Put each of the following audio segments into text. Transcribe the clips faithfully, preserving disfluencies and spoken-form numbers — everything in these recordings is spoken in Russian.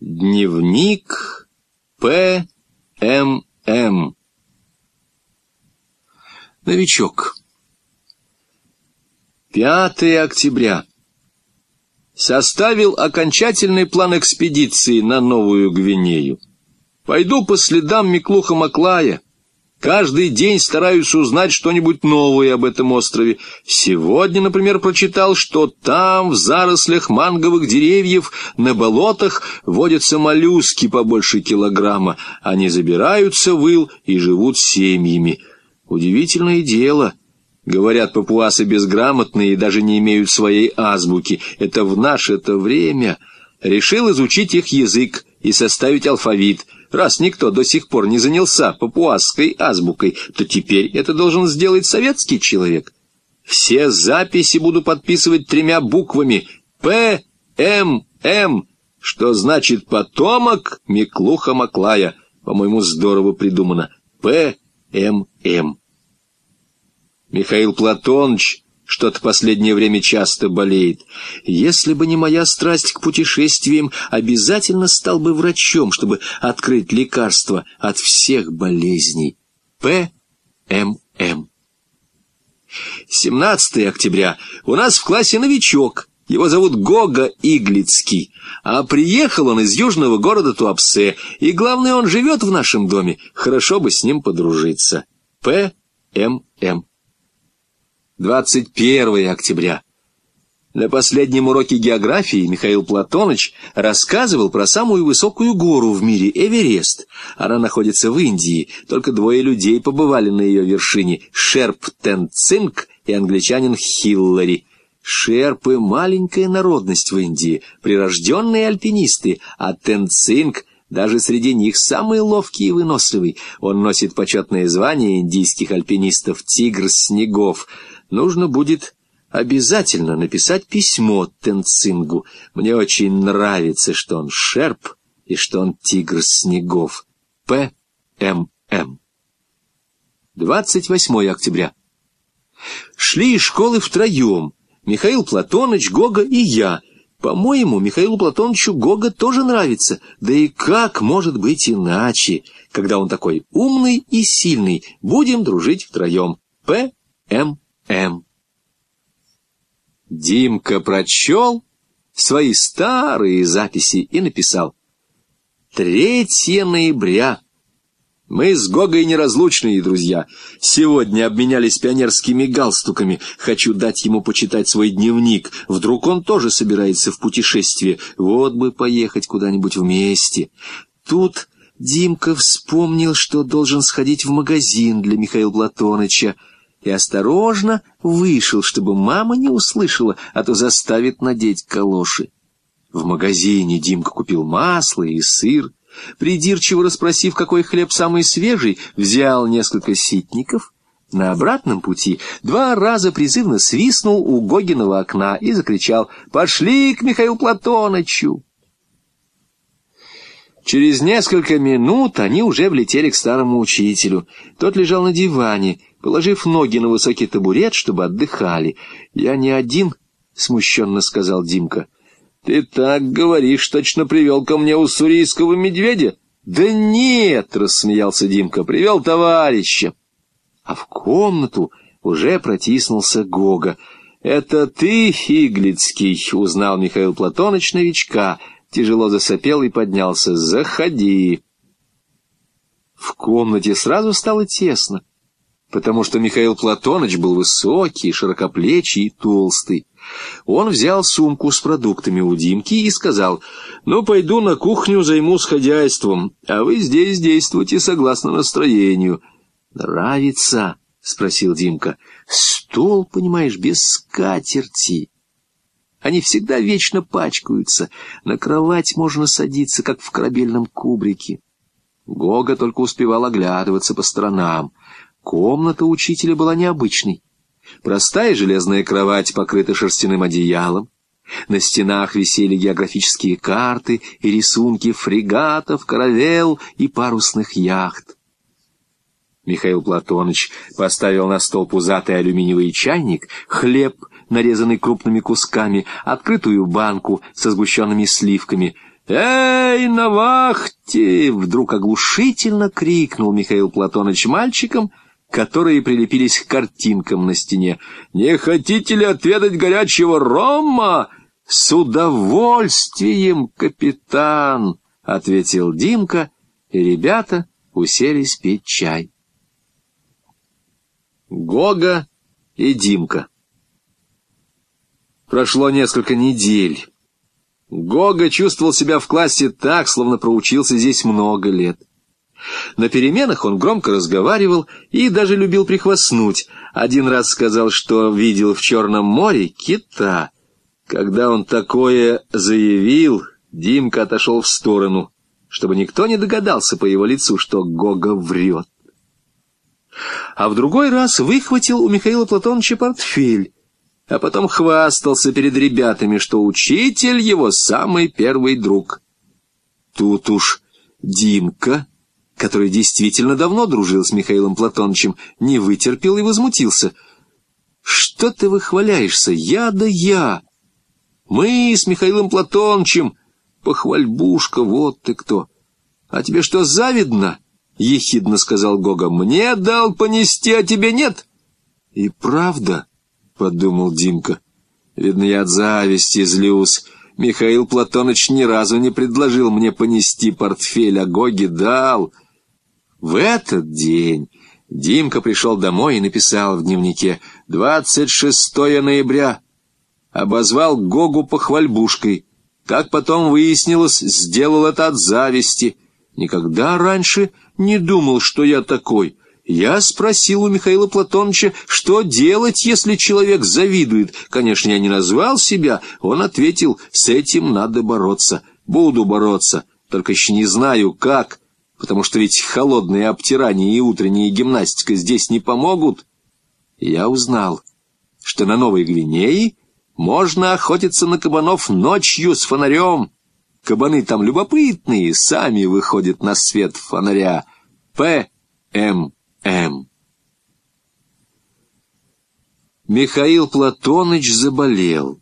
Дневник П М М. Новичок. пятое октября. Составил окончательный план экспедиции на Новую Гвинею. Пойду по следам Миклуха-Маклая. Каждый день стараюсь узнать что-нибудь новое об этом острове. Сегодня, например, прочитал, что там, в зарослях манговых деревьев, на болотах водятся моллюски побольше килограмма. Они забираются в ил и живут семьями. Удивительное дело. Говорят, папуасы безграмотные и даже не имеют своей азбуки. Это в наше-то время. Решил изучить их язык и составить алфавит. Раз никто до сих пор не занялся папуасской азбукой, то теперь это должен сделать советский человек. Все записи буду подписывать тремя буквами П М М, что значит «потомок Миклуха-Маклая». По-моему, здорово придумано. П М М. Михаил Платоныч что-то последнее время часто болеет. Если бы не моя страсть к путешествиям, обязательно стал бы врачом, чтобы открыть лекарство от всех болезней. П М М. семнадцатое октября. У нас в классе новичок. Его зовут Гога Иглицкий. А приехал он из южного города Туапсе. И главное, он живет в нашем доме. Хорошо бы с ним подружиться. П М М. двадцать первое октября. На последнем уроке географии Михаил Платоныч рассказывал про самую высокую гору в мире — Эверест. Она находится в Индии. Только двое людей побывали на ее вершине — Шерп Тенцинг и англичанин Хиллари. Шерпы — маленькая народность в Индии, прирожденные альпинисты, а Тенцинг даже среди них самый ловкий и выносливый. Он носит почетное звание индийских альпинистов «Тигр снегов». Нужно будет обязательно написать письмо Тенцингу. Мне очень нравится, что он шерп и что он тигр снегов. П М М. двадцать восьмое октября. Шли из школы втроем. Михаил Платоныч, Гога и я. По-моему, Михаилу Платонычу Гога тоже нравится. Да и как может быть иначе, когда он такой умный и сильный? Будем дружить втроем. П М М. Димка прочел свои старые записи и написал: третьего ноября. Мы с Гогой неразлучные друзья. Сегодня обменялись пионерскими галстуками. Хочу дать ему почитать свой дневник. Вдруг он тоже собирается в путешествие. Вот бы поехать куда-нибудь вместе. Тут Димка вспомнил, что должен сходить в магазин для Михаила Платоныча, и осторожно вышел, чтобы мама не услышала, а то заставит надеть калоши. В магазине Димка купил масло и сыр. Придирчиво расспросив, какой хлеб самый свежий, взял несколько ситников. На обратном пути два раза призывно свистнул у Гогиного окна и закричал: «Пошли к Михаилу Платонычу!» Через несколько минут они уже влетели к старому учителю. Тот лежал на диване, положив ноги на высокий табурет, чтобы отдыхали. «Я не один», — смущенно сказал Димка. «Ты так говоришь, точно привел ко мне уссурийского медведя?» «Да нет», — рассмеялся Димка, — «привел товарища». А в комнату уже протиснулся Гога. «Это ты, Иглицкий?» — узнал Михаил Платоныч новичка, тяжело засопел и поднялся. «Заходи». В комнате сразу стало тесно, потому что Михаил Платоныч был высокий, широкоплечий и толстый. Он взял сумку с продуктами у Димки и сказал: «Ну, пойду на кухню, займусь хозяйством, а вы здесь действуйте согласно настроению». «Нравится?» — спросил Димка. «Стол, понимаешь, без скатерти. Они всегда вечно пачкаются. На кровать можно садиться, как в корабельном кубрике». Гога только успевал оглядываться по сторонам. Комната учителя была необычной. Простая железная кровать покрыта шерстяным одеялом. На стенах висели географические карты и рисунки фрегатов, каравелл и парусных яхт. Михаил Платоныч поставил на стол пузатый алюминиевый чайник, хлеб, нарезанный крупными кусками, открытую банку со сгущенными сливками. «Эй, на вахте!» — вдруг оглушительно крикнул Михаил Платоныч мальчикам, которые прилепились к картинкам на стене. «Не хотите ли отведать горячего рома?» «С удовольствием, капитан!» — ответил Димка, и ребята уселись пить чай. Гога и Димка. Прошло несколько недель. Гога чувствовал себя в классе так, словно проучился здесь много лет. На переменах он громко разговаривал и даже любил прихвастнуть. Один раз сказал, что видел в Черном море кита. Когда он такое заявил, Димка отошел в сторону, чтобы никто не догадался по его лицу, что Гога врет. А в другой раз выхватил у Михаила Платоновича портфель, а потом хвастался перед ребятами, что учитель его самый первый друг. Тут уж Димка, который действительно давно дружил с Михаилом Платоновичем, не вытерпел и возмутился. «Что ты выхваляешься? Я да я! Мы с Михаилом Платоновичем, похвальбушка, вот ты кто! А тебе что, завидно?» — ехидно сказал Гога. «Мне дал понести, а тебе нет?» «И правда?» — подумал Димка. «Видно, я от зависти злюсь. Михаил Платоныч ни разу не предложил мне понести портфель, а Гоге дал». В этот день Димка пришел домой и написал в дневнике: «двадцать шестое ноября. Обозвал Гогу похвальбушкой. Как потом выяснилось, сделал это от зависти. Никогда раньше не думал, что я такой. Я спросил у Михаила Платоновича, что делать, если человек завидует. Конечно, я не назвал себя. Он ответил: с этим надо бороться. Буду бороться, только еще не знаю как, потому что ведь холодные обтирания и утренняя гимнастика здесь не помогут». Я узнал, что на Новой Гвинее можно охотиться на кабанов ночью с фонарем. Кабаны там любопытные, сами выходят на свет фонаря. П М М Михаил Платоныч заболел.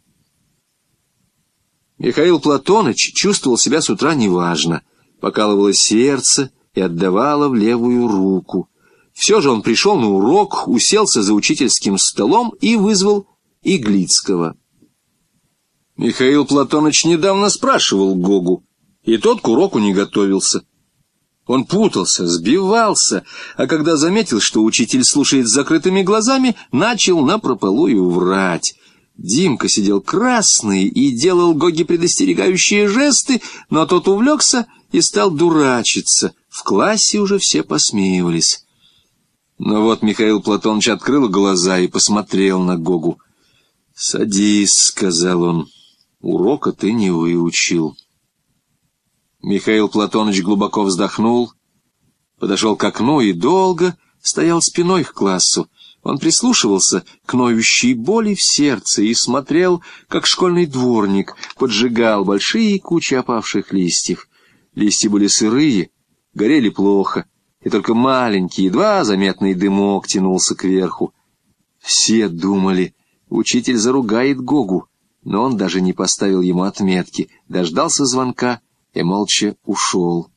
Михаил Платоныч чувствовал себя с утра неважно. Покалывало сердце и отдавало в левую руку. Все же он пришел на урок, уселся за учительским столом и вызвал Иглицкого. Михаил Платоныч недавно спрашивал Гогу, и тот к уроку не готовился. Он путался, сбивался, а когда заметил, что учитель слушает с закрытыми глазами, начал напропалую врать. Димка сидел красный и делал Гоге предостерегающие жесты, но тот увлекся и стал дурачиться. В классе уже все посмеивались. Но вот Михаил Платоныч открыл глаза и посмотрел на Гогу. «Садись», — сказал он, — «урока ты не выучил». Михаил Платоныч глубоко вздохнул, подошел к окну и долго стоял спиной к классу. Он прислушивался к ноющей боли в сердце и смотрел, как школьный дворник поджигал большие кучи опавших листьев. Листья были сырые, горели плохо, и только маленький, едва заметный дымок тянулся кверху. Все думали, учитель заругает Гогу, но он даже не поставил ему отметки, дождался звонка и молча ушел.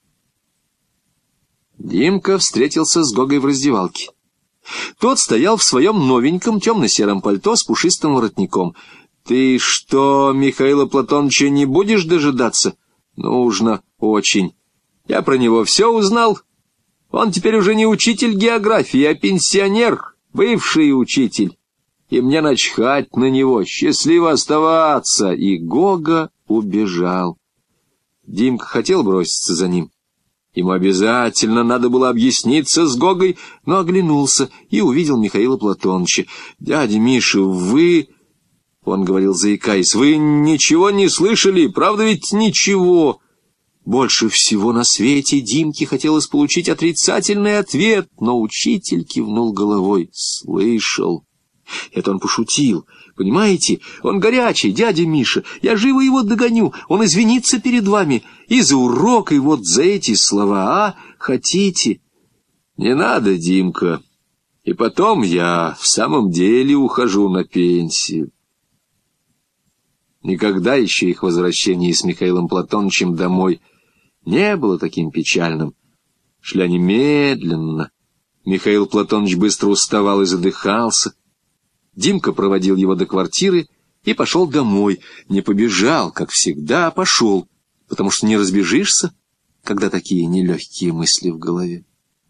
Димка встретился с Гогой в раздевалке. Тот стоял в своем новеньком темно-сером пальто с пушистым воротником. «Ты что, Михаила Платоновича не будешь дожидаться?» «Нужно очень. Я про него все узнал. Он теперь уже не учитель географии, а пенсионер, бывший учитель. И мне начхать на него, счастливо оставаться». И Гога убежал. Димка хотел броситься за ним. Ему обязательно надо было объясниться с Гогой, но оглянулся и увидел Михаила Платоновича. «Дядя Миша, вы...» — он говорил, заикаясь. «Вы ничего не слышали? Правда ведь ничего?» Больше всего на свете Димке хотелось получить отрицательный ответ, но учитель кивнул головой. «Слышал». Это он пошутил. Понимаете, он горячий, дядя Миша. Я живо его догоню. Он извинится перед вами. И за урок, и вот за эти слова. А, хотите? Не надо, Димка. И потом я в самом деле ухожу на пенсию. Никогда еще их возвращение с Михаилом Платоновичем домой не было таким печальным. Шли они медленно. Михаил Платонович быстро уставал и задыхался. Димка проводил его до квартиры и пошел домой. Не побежал, как всегда, а пошел, потому что не разбежишься, когда такие нелегкие мысли в голове.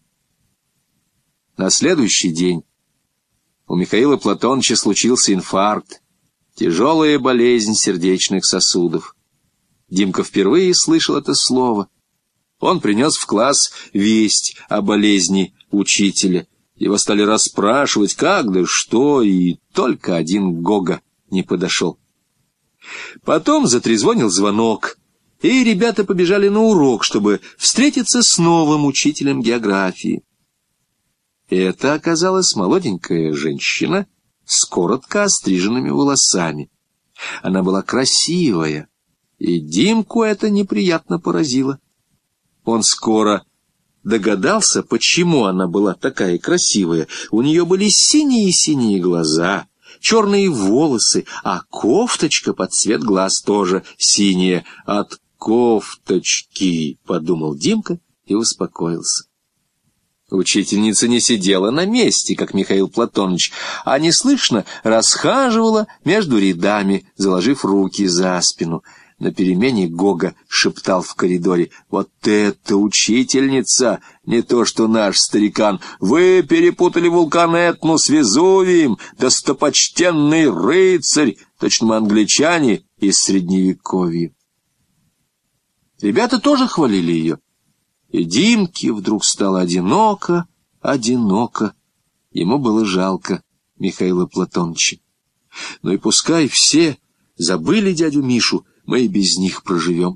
На следующий день у Михаила Платоновича случился инфаркт, тяжелая болезнь сердечных сосудов. Димка впервые слышал это слово. Он принес в класс весть о болезни учителя. Его стали расспрашивать, как да что, и только один Гога не подошел. Потом затрезвонил звонок, и ребята побежали на урок, чтобы встретиться с новым учителем географии. Это оказалась молоденькая женщина с коротко остриженными волосами. Она была красивая, и Димку это неприятно поразило. Он скоро догадался, почему она была такая красивая. У нее были синие-синие глаза, черные волосы, а кофточка под цвет глаз тоже синяя. От кофточки, подумал Димка и успокоился. Учительница не сидела на месте, как Михаил Платонович, а неслышно расхаживала между рядами, заложив руки за спину. На перемене Гога шептал в коридоре: «Вот это учительница! Не то что наш старикан! Вы перепутали вулкан Этну с Везувием! Достопочтенный рыцарь! Точно мы англичане из Средневековья!» Ребята тоже хвалили ее. И Димке вдруг стало одиноко, одиноко. Ему было жалко Михаила Платоновича. Ну и пускай все забыли дядю Мишу, мы и без них проживем.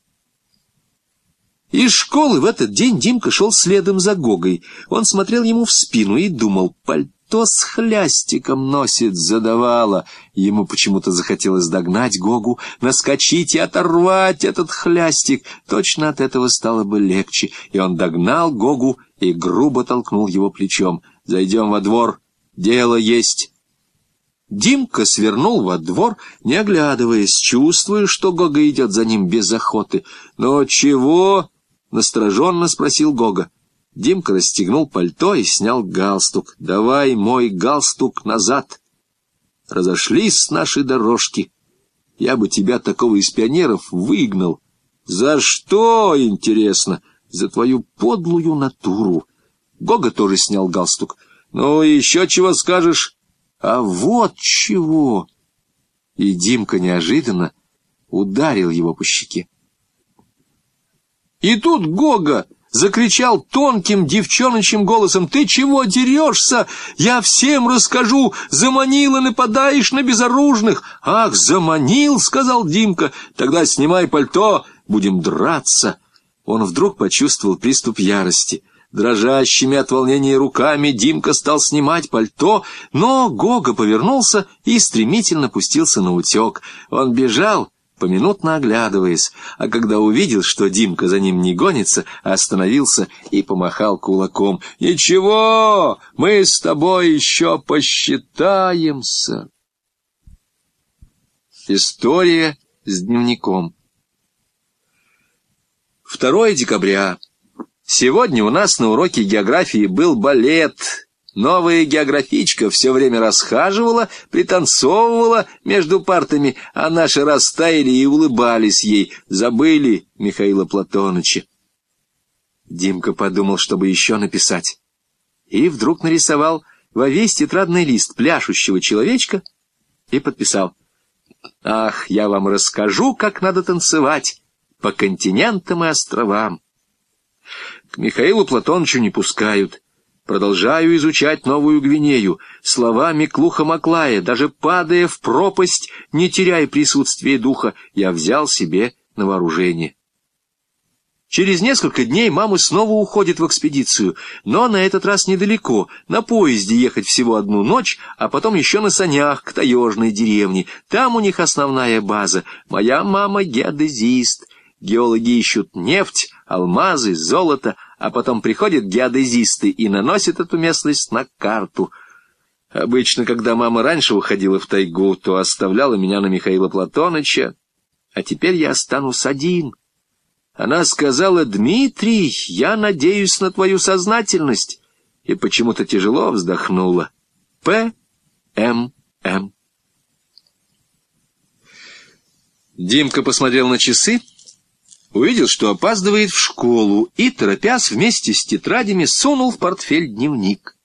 Из школы в этот день Димка шел следом за Гогой. Он смотрел ему в спину и думал: пальто с хлястиком носит, задавала. Ему почему-то захотелось догнать Гогу, наскочить и оторвать этот хлястик. Точно от этого стало бы легче. И он догнал Гогу и грубо толкнул его плечом. «Зайдем во двор, дело есть». Димка свернул во двор, не оглядываясь, чувствуя, что Гога идет за ним без охоты. «Но чего?» — настороженно спросил Гога. Димка расстегнул пальто и снял галстук. «Давай мой галстук назад. Разошлись с нашей дорожки. Я бы тебя, такого из пионеров, выгнал». «За что, интересно?» «За твою подлую натуру». Гога тоже снял галстук. «Ну, еще чего скажешь?» «А вот чего!» И Димка неожиданно ударил его по щеке. И тут Гога закричал тонким девчоночьим голосом: «Ты чего дерешься? Я всем расскажу! Заманил и нападаешь на безоружных!» «Ах, заманил!» — сказал Димка. «Тогда снимай пальто, будем драться!» Он вдруг почувствовал приступ ярости. Дрожащими от волнения руками Димка стал снимать пальто, но Гога повернулся и стремительно пустился наутек. Он бежал, поминутно оглядываясь, а когда увидел, что Димка за ним не гонится, остановился и помахал кулаком. «Ничего, мы с тобой еще посчитаемся». История с дневником. второе декабря. Сегодня у нас на уроке географии был балет. Новая географичка все время расхаживала, пританцовывала между партами, а наши растаяли и улыбались ей. Забыли Михаила Платоновича. Димка подумал, чтобы еще написать. И вдруг нарисовал во весь тетрадный лист пляшущего человечка и подписал: «Ах, я вам расскажу, как надо танцевать по континентам и островам». К Михаилу Платоновичу не пускают. Продолжаю изучать Новую Гвинею. Слова Миклуха Маклая, даже падая в пропасть, не теряя присутствия духа, я взял себе на вооружение. Через несколько дней мама снова уходит в экспедицию, но на этот раз недалеко. На поезде ехать всего одну ночь, а потом еще на санях к таежной деревне. Там у них основная база. Моя мама геодезист. Геологи ищут нефть, алмазы, золото, а потом приходят геодезисты и наносят эту местность на карту. Обычно, когда мама раньше уходила в тайгу, то оставляла меня на Михаила Платоныча, а теперь я останусь один. Она сказала: «Дмитрий, я надеюсь на твою сознательность», и почему-то тяжело вздохнула. П. М. М. Димка посмотрел на часы, увидел, что опаздывает в школу, и, торопясь, вместе с тетрадями сунул в портфель дневник.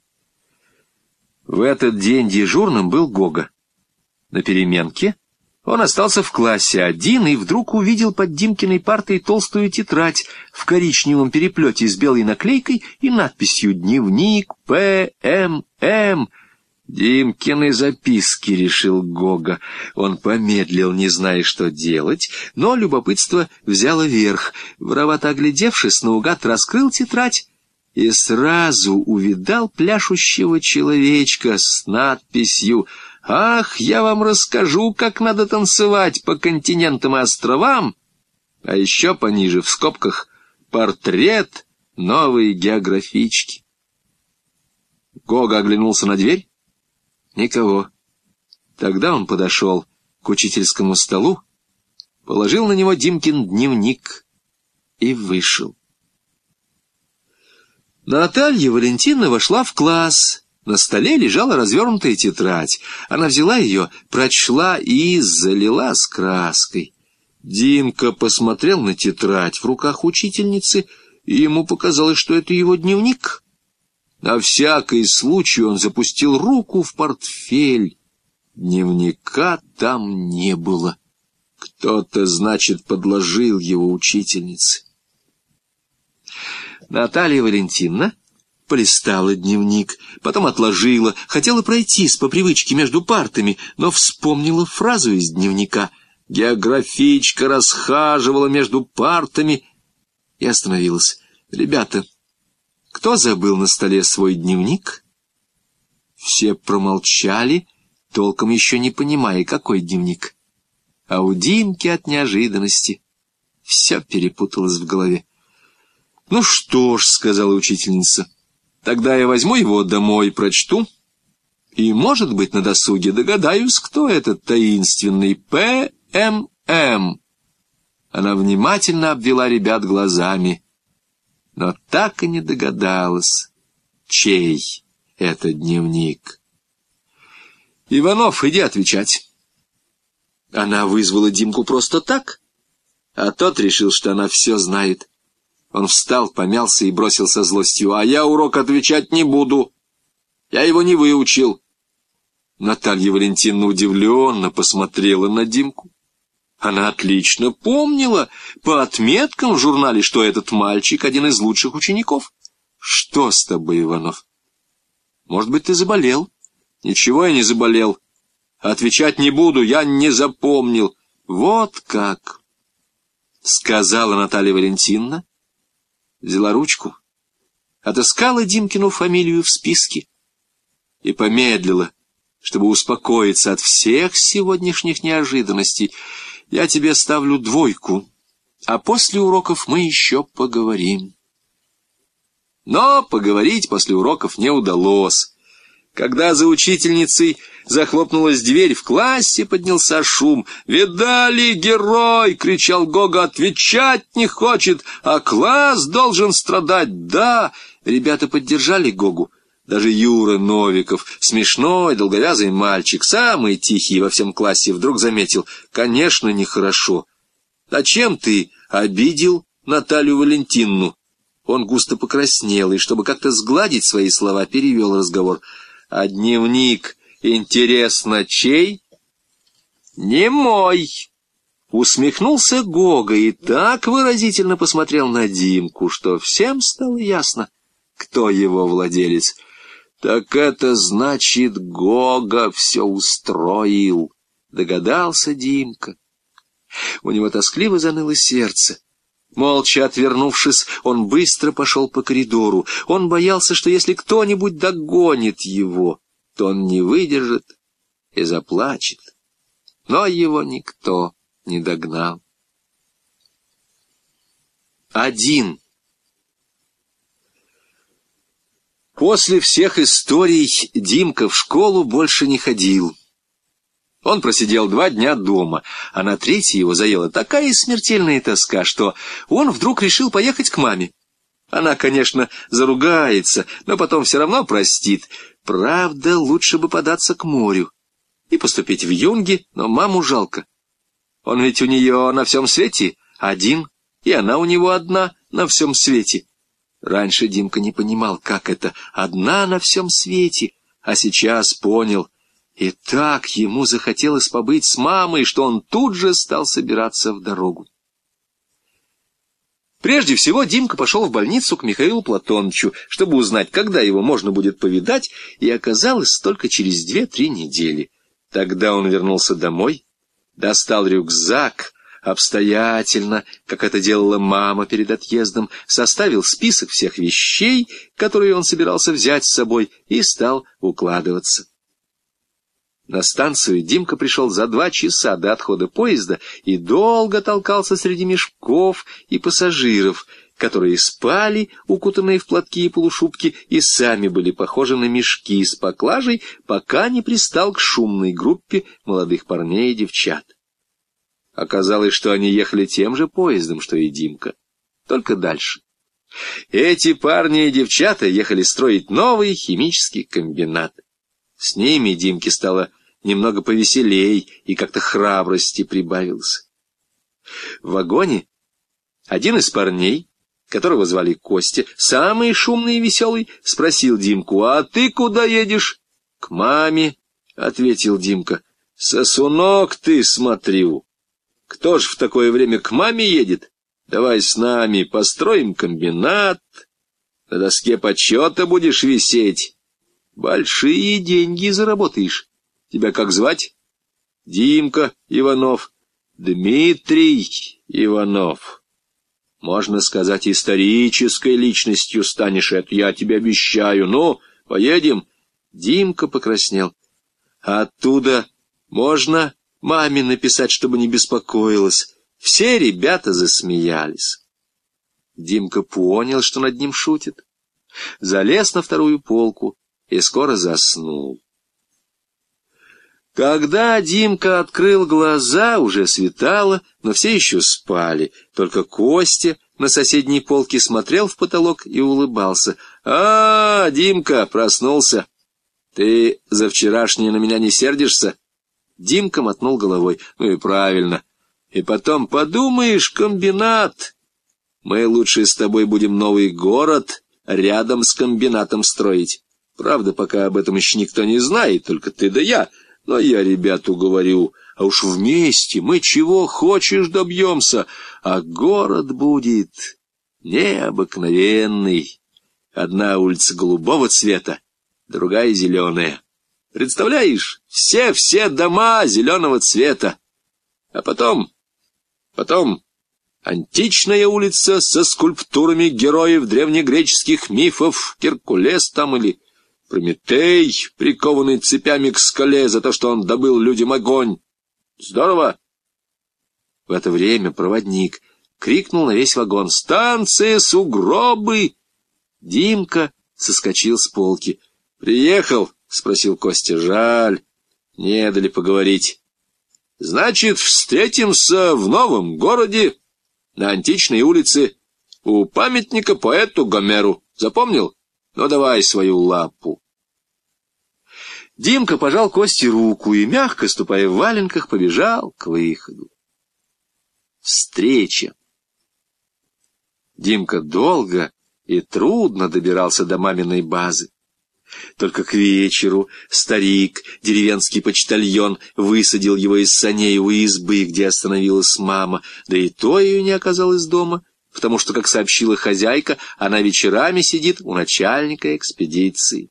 В этот день дежурным был Гога. На переменке он остался в классе один и вдруг увидел под Димкиной партой толстую тетрадь в коричневом переплете с белой наклейкой и надписью «Дневник П М М». «Димкины записки», — решил Гога. Он помедлил, не зная, что делать, но любопытство взяло верх. Воровато оглядевшись, наугад раскрыл тетрадь и сразу увидал пляшущего человечка с надписью «Ах, я вам расскажу, как надо танцевать по континентам и островам», а еще пониже в скобках «Портрет новой географички». Гога оглянулся на дверь. Никого. Тогда он подошел к учительскому столу, положил на него Димкин дневник и вышел. Наталья Валентиновна вошла в класс. На столе лежала развернутая тетрадь. Она взяла ее, прочла и залилась краской. Димка посмотрел на тетрадь в руках учительницы, и ему показалось, что это его дневник. На всякий случай он запустил руку в портфель. Дневника там не было. Кто-то, значит, подложил его учительнице. Наталья Валентиновна полистала дневник, потом отложила, хотела пройтись по привычке между партами, но вспомнила фразу из дневника. Географичка расхаживала между партами и остановилась. «Ребята, кто забыл на столе свой дневник?» Все промолчали, толком еще не понимая, какой дневник. А у Димки от неожиданности все перепуталось в голове. «Ну что ж», — сказала учительница, — «тогда я возьму его домой, прочту, и, может быть, на досуге догадаюсь, кто этот таинственный П М М». Она внимательно обвела ребят глазами, но так и не догадалась, чей это дневник. «Иванов, иди отвечать». Она вызвала Димку просто так, а тот решил, что она все знает. Он встал, помялся и бросил со злостью: «А я урок отвечать не буду. Я его не выучил». Наталья Валентиновна удивленно посмотрела на Димку. Она отлично помнила по отметкам в журнале, что этот мальчик один из лучших учеников. «Что с тобой, Иванов? Может быть, ты заболел?» «Ничего я не заболел. Отвечать не буду, я не запомнил». «Вот как», — сказала Наталья Валентиновна, взяла ручку, отыскала Димкину фамилию в списке и помедлила, чтобы успокоиться от всех сегодняшних неожиданностей. «Я тебе ставлю двойку, а после уроков мы еще поговорим». Но поговорить после уроков не удалось. Когда за учительницей захлопнулась дверь, в классе поднялся шум. «Видали, герой!» — кричал Гога. «Отвечать не хочет, а класс должен страдать!» «Да!» — ребята поддержали Гогу. Даже Юра Новиков, смешной, долговязый мальчик, самый тихий во всем классе, вдруг заметил: «Конечно, нехорошо. А чем ты обидел Наталью Валентиновну?» Он густо покраснел и, чтобы как-то сгладить свои слова, перевел разговор. «А дневник, интересно, чей?» «Не мой!» Усмехнулся Гога и так выразительно посмотрел на Димку, что всем стало ясно, кто его владелец. «Так это значит, Гога все устроил», — догадался Димка. У него тоскливо заныло сердце. Молча отвернувшись, он быстро пошел по коридору. Он боялся, что если кто-нибудь догонит его, то он не выдержит и заплачет. Но его никто не догнал. Один. После всех историй Димка в школу больше не ходил. Он просидел два дня дома, а на третий его заела такая смертельная тоска, что он вдруг решил поехать к маме. Она, конечно, заругается, но потом все равно простит. Правда, лучше бы податься к морю и поступить в юнги, но маму жалко. Он ведь у нее на всем свете один, и она у него одна на всем свете. Раньше Димка не понимал, как это одна на всем свете, а сейчас понял. И так ему захотелось побыть с мамой, что он тут же стал собираться в дорогу. Прежде всего Димка пошел в больницу к Михаилу Платоновичу, чтобы узнать, когда его можно будет повидать, и оказалось только через две-три недели. Тогда он вернулся домой, достал рюкзак, обстоятельно, как это делала мама перед отъездом, составил список всех вещей, которые он собирался взять с собой, и стал укладываться. На станцию Димка пришел за два часа до отхода поезда и долго толкался среди мешков и пассажиров, которые спали, укутанные в платки и полушубки, и сами были похожи на мешки с поклажей, пока не пристал к шумной группе молодых парней и девчат. Оказалось, что они ехали тем же поездом, что и Димка, только дальше. Эти парни и девчата ехали строить новый химический комбинат. С ними Димке стало немного повеселей, и как-то храбрости прибавилось. В вагоне один из парней, которого звали Костя, самый шумный и веселый, спросил Димку: «А ты куда едешь?» «К маме», — ответил Димка. «Сосунок ты, смотрю. Кто ж в такое время к маме едет? Давай с нами построим комбинат, на доске почета будешь висеть. Большие деньги заработаешь. Тебя как звать?» «Димка Иванов». «Дмитрий Иванов. Можно сказать, исторической личностью станешь, это я тебе обещаю. Ну, поедем?» Димка покраснел. «Оттуда можно маме написать, чтобы не беспокоилась?» Все ребята засмеялись. Димка понял, что над ним шутят. Залез на вторую полку и скоро заснул. Когда Димка открыл глаза, уже светало, но все еще спали. Только Костя на соседней полке смотрел в потолок и улыбался. «А, Димка, проснулся. Ты за вчерашнее на меня не сердишься?» Димка мотнул головой. «Ну и правильно. И потом подумаешь, комбинат. Мы лучше с тобой будем новый город рядом с комбинатом строить. Правда, пока об этом еще никто не знает, только ты да я. Но я ребят уговорю, а уж вместе мы чего хочешь добьемся, а город будет необыкновенный. Одна улица голубого цвета, другая зеленая. Представляешь, все-все дома зеленого цвета. А потом, потом античная улица со скульптурами героев древнегреческих мифов, Геркулес там или Прометей, прикованный цепями к скале за то, что он добыл людям огонь. Здорово!» В это время проводник крикнул на весь вагон: «Станция Сугробы!» Димка соскочил с полки. «Приехал?» — спросил Костя. «Жаль, не дали поговорить. Значит, встретимся в новом городе, на античной улице, у памятника поэту Гомеру. Запомнил? Ну, давай свою лапу». Димка пожал Косте руку и, мягко ступая в валенках, побежал к выходу. Встреча. Димка долго и трудно добирался до маминой базы. Только к вечеру старик, деревенский почтальон, высадил его из саней у избы, где остановилась мама, да и то ее не оказалось дома, потому что, как сообщила хозяйка, она вечерами сидит у начальника экспедиции.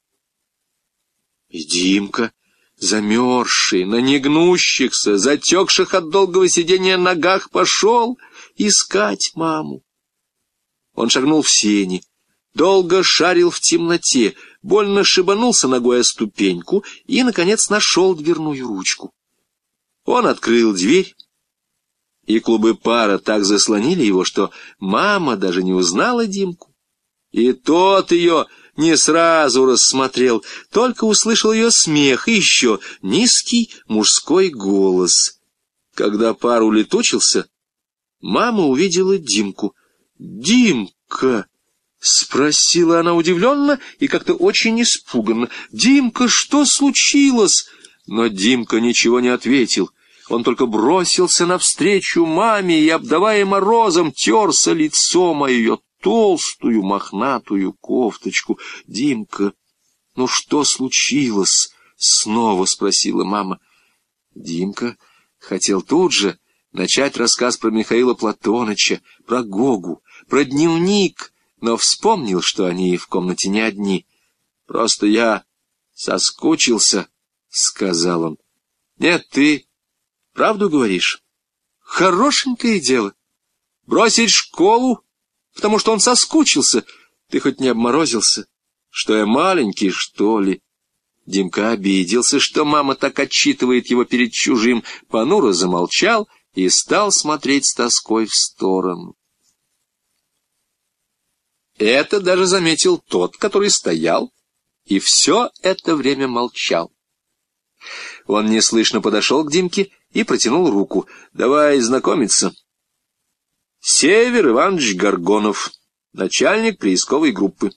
И Димка, замерзший, на негнущихся, затекших от долгого сидения ногах, пошел искать маму. Он шагнул в сени, долго шарил в темноте, больно шибанулся ногой о ступеньку и, наконец, нашел дверную ручку. Он открыл дверь, и клубы пара так заслонили его, что мама даже не узнала Димку. И тот ее Не сразу рассмотрел, только услышал ее смех и еще низкий мужской голос. Когда пар улетучился, мама увидела Димку. «Димка!» — спросила она удивленно и как-то очень испуганно. «Димка, что случилось?» Но Димка ничего не ответил. Он только бросился навстречу маме и, обдавая морозом, терся лицом о ее толстую мохнатую кофточку. «Димка, ну что случилось?» — снова спросила мама. Димка хотел тут же начать рассказ про Михаила Платоныча, про Гогу, про дневник, но вспомнил, что они в комнате не одни. «Просто я соскучился», — сказал он. «Нет, ты правду говоришь? Хорошенькое дело. Бросить школу, потому что он соскучился. Ты хоть не обморозился? Что я маленький, что ли?» Димка обиделся, что мама так отчитывает его перед чужим, понуро замолчал и стал смотреть с тоской в сторону. Это даже заметил тот, который стоял и все это время молчал. Он неслышно подошел к Димке и протянул руку. «Давай знакомиться. Север Иванович Горгонов, начальник приисковой группы».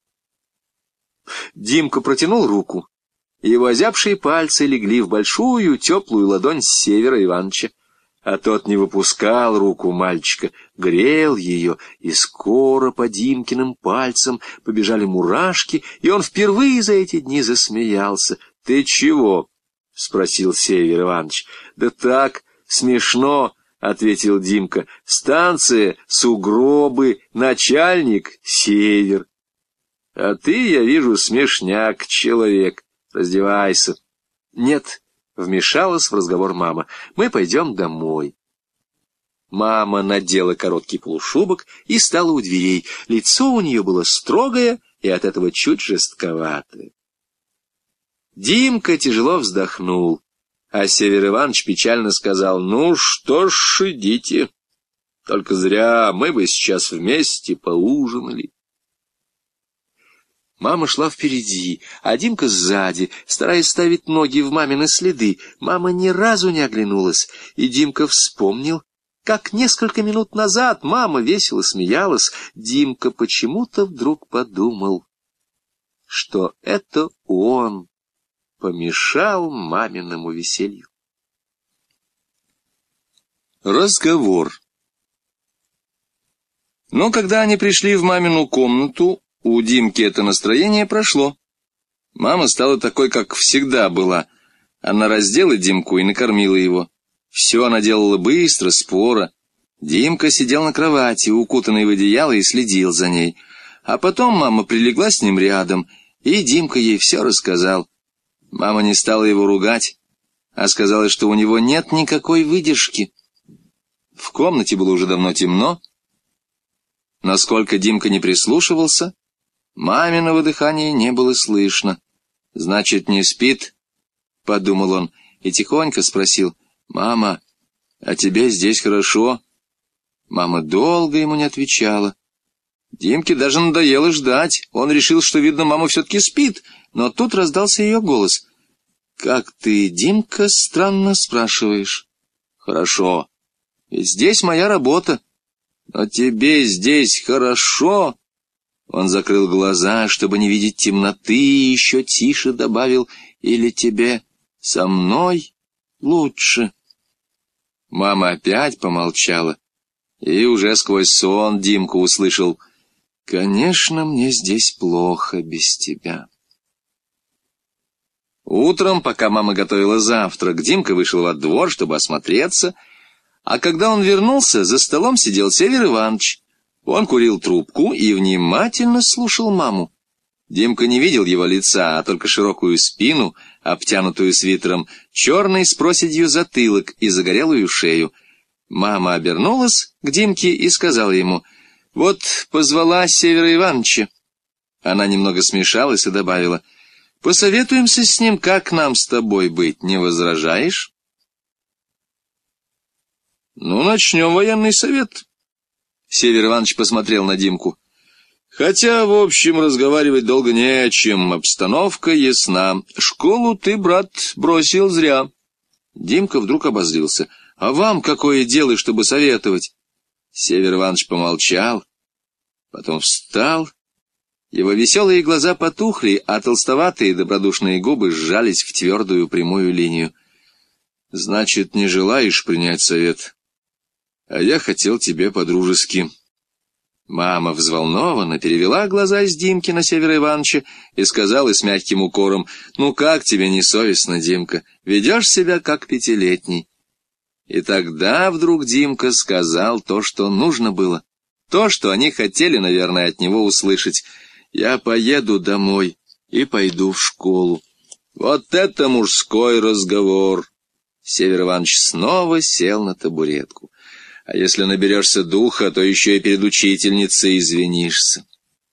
Димка протянул руку, и его озябшие пальцы легли в большую теплую ладонь Севера Ивановича, а тот не выпускал руку мальчика, грел ее, и скоро по Димкиным пальцам побежали мурашки, и он впервые за эти дни засмеялся. «Ты чего?» — спросил Север Иванович. «Да так, смешно», — ответил Димка. «Станция, сугробы, начальник — Север. А ты, я вижу, смешняк человек. Раздевайся». «Нет», — вмешалась в разговор мама, — «мы пойдем домой». Мама надела короткий полушубок и стала у дверей. Лицо у нее было строгое и от этого чуть жестковатое. Димка тяжело вздохнул, а Север Иванович печально сказал: «Ну что ж, идите. Только зря, мы бы сейчас вместе поужинали». Мама шла впереди, а Димка сзади, стараясь ставить ноги в мамины следы. Мама ни разу не оглянулась, и Димка вспомнил, как несколько минут назад мама весело смеялась. Димка почему-то вдруг подумал, что это он помешал маминому веселью. Разговор. Но когда они пришли в мамину комнату, у Димки это настроение прошло. Мама стала такой, как всегда была. Она раздела Димку и накормила его. Все она делала быстро, споро. Димка сидел на кровати, укутанный в одеяло, и следил за ней. А потом мама прилегла с ним рядом, и Димка ей все рассказал. Мама не стала его ругать, а сказала, что у него нет никакой выдержки. В комнате было уже давно темно. Насколько Димка не прислушивался, маминого дыхания не было слышно. «Значит, не спит?» — подумал он и тихонько спросил: «Мама, а тебе здесь хорошо?» Мама долго ему не отвечала. Димке даже надоело ждать. Он решил, что, видно, мама все-таки спит, но тут раздался ее голос. «Как ты, Димка, странно спрашиваешь?» «Хорошо. Ведь здесь моя работа. Но тебе здесь хорошо?» Он закрыл глаза, чтобы не видеть темноты, и еще тише добавил: «Или тебе со мной лучше?» Мама опять помолчала, и уже сквозь сон Димка услышал: «Конечно, мне здесь плохо без тебя». Утром, пока мама готовила завтрак, Димка вышел во двор, чтобы осмотреться, а когда он вернулся, за столом сидел Север Иванович. Он курил трубку и внимательно слушал маму. Димка не видел его лица, а только широкую спину, обтянутую свитером, черный с проседью затылок и загорелую шею. Мама обернулась к Димке и сказала ему: «Вот позвала Севера Ивановича». Она немного смешалась и добавила: «Посоветуемся с ним, как нам с тобой быть, не возражаешь?» «Ну, начнем военный совет». Север Иванович посмотрел на Димку. Хотя, в общем, разговаривать долго не о чем, обстановка ясна. Школу ты, брат, бросил зря. Димка вдруг обозлился. А вам какое дело, чтобы советовать? Север Иванович помолчал, потом встал. Его веселые глаза потухли, а толстоватые добродушные губы сжались в твердую прямую линию. Значит, не желаешь принять совет? А я хотел тебе по-дружески. Мама взволнованно перевела глаза с Димки на Севера Ивановича и сказала с мягким укором: «Ну как тебе не совестно, Димка? Ведешь себя как пятилетний». И тогда вдруг Димка сказал то, что нужно было, то, что они хотели, наверное, от него услышать. «Я поеду домой и пойду в школу». Вот это мужской разговор! Север Иванович снова сел на табуретку. А если наберешься духа, то еще и перед учительницей извинишься.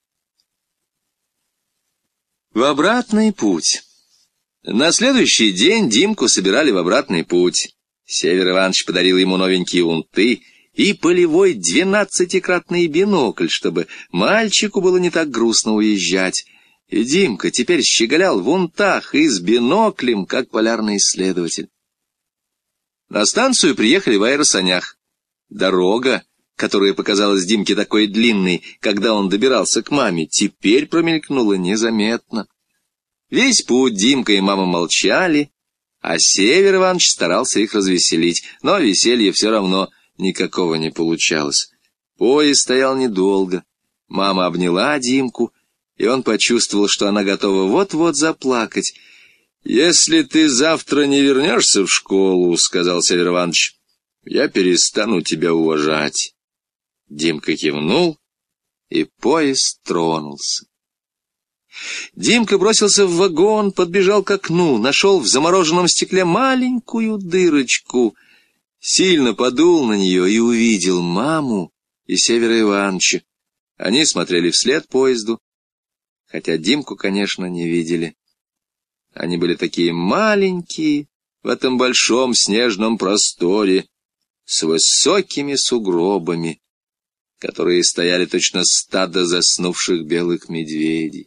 В обратный путь. На следующий день Димку собирали в обратный путь. Север Иванович подарил ему новенькие унты и полевой двенадцатикратный бинокль, чтобы мальчику было не так грустно уезжать. И Димка теперь щеголял в унтах и с биноклем, как полярный исследователь. На станцию приехали в аэросанях. Дорога, которая показалась Димке такой длинной, когда он добирался к маме, теперь промелькнула незаметно. Весь путь Димка и мама молчали, а Север Иванович старался их развеселить, но веселья все равно никакого не получалось. Поезд стоял недолго. Мама обняла Димку, и он почувствовал, что она готова вот-вот заплакать. «Если ты завтра не вернешься в школу, — сказал Север Иванович, — я перестану тебя уважать». Димка кивнул, и поезд тронулся. Димка бросился в вагон, подбежал к окну, нашел в замороженном стекле маленькую дырочку, сильно подул на нее и увидел маму и Севера Ивановича. Они смотрели вслед поезду, хотя Димку, конечно, не видели. Они были такие маленькие в этом большом снежном просторе, с высокими сугробами, которые стояли точно стадо заснувших белых медведей.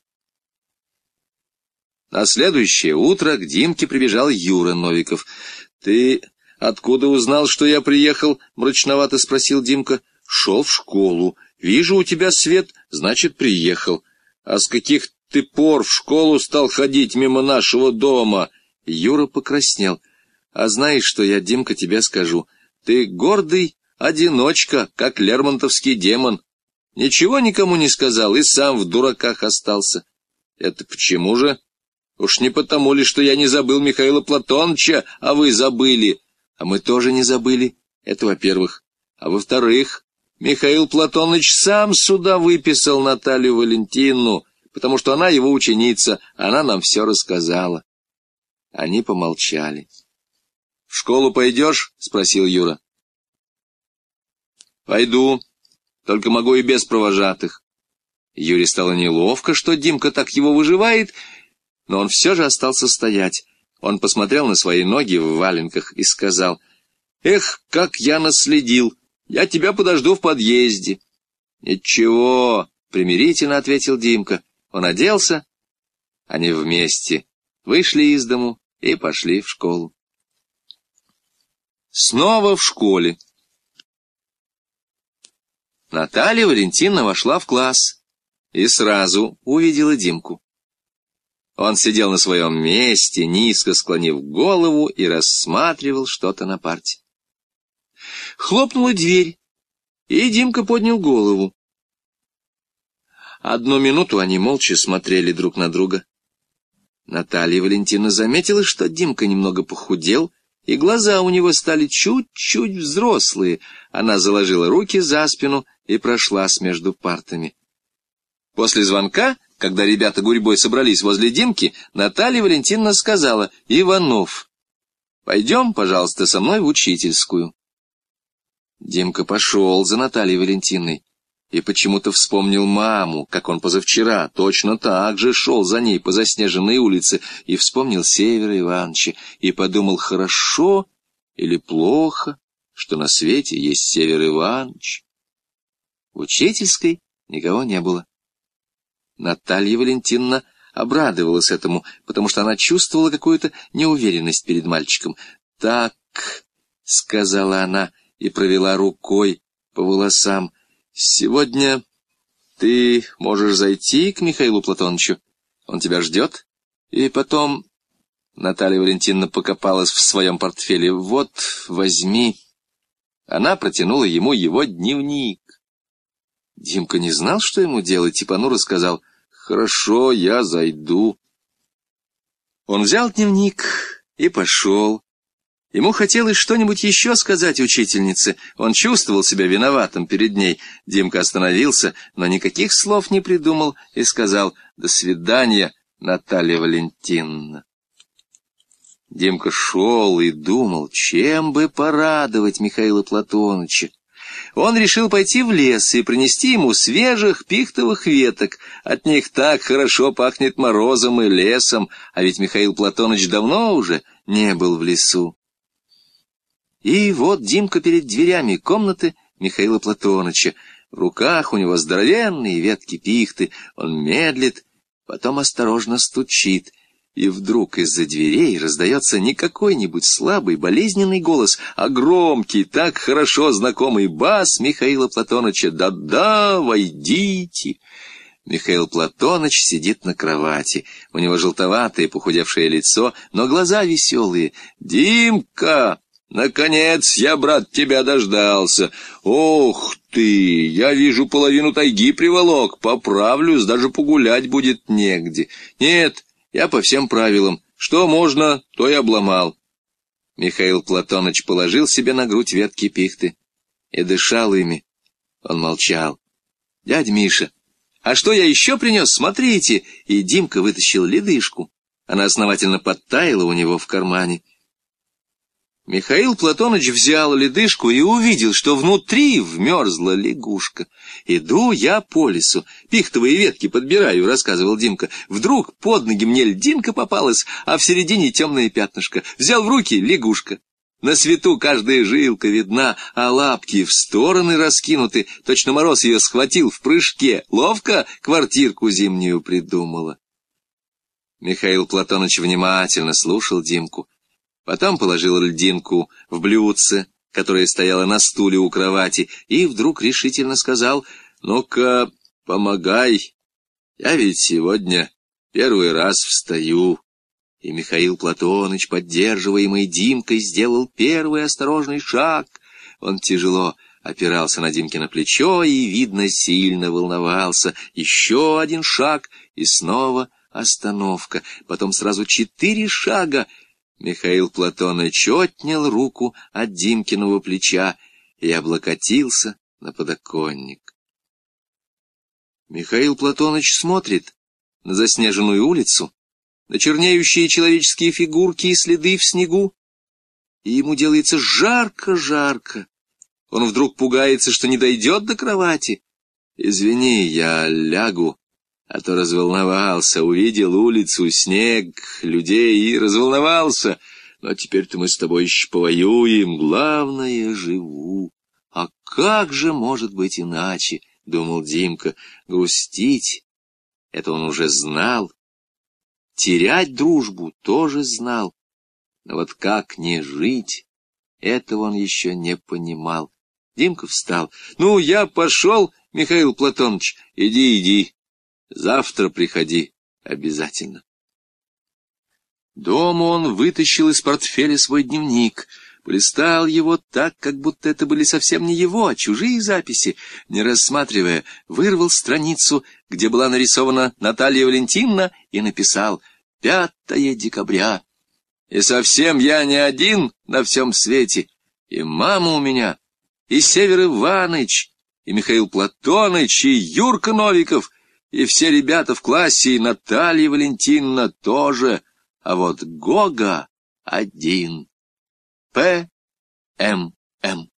На следующее утро к Димке прибежал Юра Новиков. «Ты откуда узнал, что я приехал?» — мрачновато спросил Димка. «Шел в школу. Вижу, у тебя свет, значит, приехал. А с каких ты пор в школу стал ходить мимо нашего дома?» Юра покраснел. «А знаешь, что я, Димка, тебе скажу? Ты гордый одиночка, как лермонтовский демон. Ничего никому не сказал и сам в дураках остался». «Это почему же? Уж не потому ли, что я не забыл Михаила Платоновича, а вы забыли?» «А мы тоже не забыли. Это во-первых. А во-вторых, Михаил Платонович сам сюда выписал Наталью Валентиновну, потому что она его ученица, она нам все рассказала». Они помолчали. «В школу пойдешь?» — спросил Юра. «Пойду, только могу и без провожатых». Юре стало неловко, что Димка так его выживает, но он все же остался стоять. Он посмотрел на свои ноги в валенках и сказал: «Эх, как я наследил! Я тебя подожду в подъезде». «Ничего», — примирительно ответил Димка. Он оделся, они вместе вышли из дому и пошли в школу. Снова в школе. Наталья Валентиновна вошла в класс и сразу увидела Димку. Он сидел на своем месте, низко склонив голову, и рассматривал что-то на парте. Хлопнула дверь, и Димка поднял голову. Одну минуту они молча смотрели друг на друга. Наталья Валентиновна заметила, что Димка немного похудел, и глаза у него стали чуть-чуть взрослые. Она заложила руки за спину и прошлась между партами. После звонка, когда ребята гурьбой собрались возле Димки, Наталья Валентиновна сказала: «Иванов, пойдем, пожалуйста, со мной в учительскую». Димка пошел за Натальей Валентиновной и почему-то вспомнил маму, как он позавчера точно так же шел за ней по заснеженной улице, и вспомнил Севера Ивановича, и подумал, хорошо или плохо, что на свете есть Север Иванович. В учительской никого не было. Наталья Валентиновна обрадовалась этому, потому что она чувствовала какую-то неуверенность перед мальчиком. «Так», — сказала она и провела рукой по волосам, — «сегодня ты можешь зайти к Михаилу Платоновичу. Он тебя ждет. И потом...» Наталья Валентиновна покопалась в своем портфеле. «Вот, возьми». Она протянула ему его дневник. Димка не знал, что ему делать, и понуро сказал: «Хорошо, я зайду». Он взял дневник и пошел. Ему хотелось что-нибудь еще сказать учительнице. Он чувствовал себя виноватым перед ней. Димка остановился, но никаких слов не придумал и сказал: «До свидания, Наталья Валентиновна». Димка шел и думал, чем бы порадовать Михаила Платоныча. Он решил пойти в лес и принести ему свежих пихтовых веток. От них так хорошо пахнет морозом и лесом, а ведь Михаил Платоныч давно уже не был в лесу. И вот Димка перед дверями комнаты Михаила Платоныча. В руках у него здоровенные ветки пихты. Он медлит, потом осторожно стучит. И вдруг из-за дверей раздается не какой-нибудь слабый, болезненный голос, а громкий, так хорошо знакомый бас Михаила Платоныча: «Да-да, войдите». Михаил Платоныч сидит на кровати. У него желтоватое, похудевшее лицо, но глаза веселые. «Димка, наконец я, брат, тебя дождался. Ох ты, я вижу, половину тайги приволок. Поправлюсь, даже погулять будет негде. Нет, я по всем правилам. Что можно, то и обломал». Михаил Платоныч положил себе на грудь ветки пихты и дышал ими. Он молчал. «Дядь Миша, а что я еще принес? Смотрите!» И Димка вытащил ледышку. Она основательно подтаяла у него в кармане. Михаил Платоныч взял ледышку и увидел, что внутри вмерзла лягушка. «Иду я по лесу, пихтовые ветки подбираю», — рассказывал Димка. «Вдруг под ноги мне льдинка попалась, а в середине темное пятнышко. Взял в руки — лягушка. На свету каждая жилка видна, а лапки в стороны раскинуты. Точно мороз ее схватил в прыжке. Ловко квартирку зимнюю придумала». Михаил Платоныч внимательно слушал Димку. Потом положил льдинку в блюдце, которое стояло на стуле у кровати, и вдруг решительно сказал: «Ну-ка, помогай, я ведь сегодня первый раз встаю». И Михаил Платоныч, поддерживаемый Димкой, сделал первый осторожный шаг. Он тяжело опирался на Димкино плечо и, видно, сильно волновался. Еще один шаг, и снова остановка. Потом сразу четыре шага. Михаил Платоныч отнял руку от Димкиного плеча и облокотился на подоконник. Михаил Платоныч смотрит на заснеженную улицу, на чернеющие человеческие фигурки и следы в снегу, и ему делается жарко-жарко. Он вдруг пугается, что не дойдет до кровати. «Извини, я лягу, а то разволновался, увидел улицу, снег, людей и разволновался. Но теперь-то мы с тобой еще повоюем, главное, живу». «А как же может быть иначе?» — думал Димка. Грустить — это он уже знал. Терять дружбу тоже знал. Но вот как не жить, этого он еще не понимал. Димка встал. «Ну, я пошел, Михаил Платоныч, иди, иди. Завтра приходи обязательно». Дома он вытащил из портфеля свой дневник, полистал его так, как будто это были совсем не его, а чужие записи. Не рассматривая, вырвал страницу, где была нарисована Наталья Валентиновна, и написал: «пятое декабря. И совсем я не один на всем свете. И мама у меня, и Север Иваныч, и Михаил Платоныч, и Юрка Новиков, и все ребята в классе, и Наталья Валентиновна тоже. А вот Гога один. П. М. М.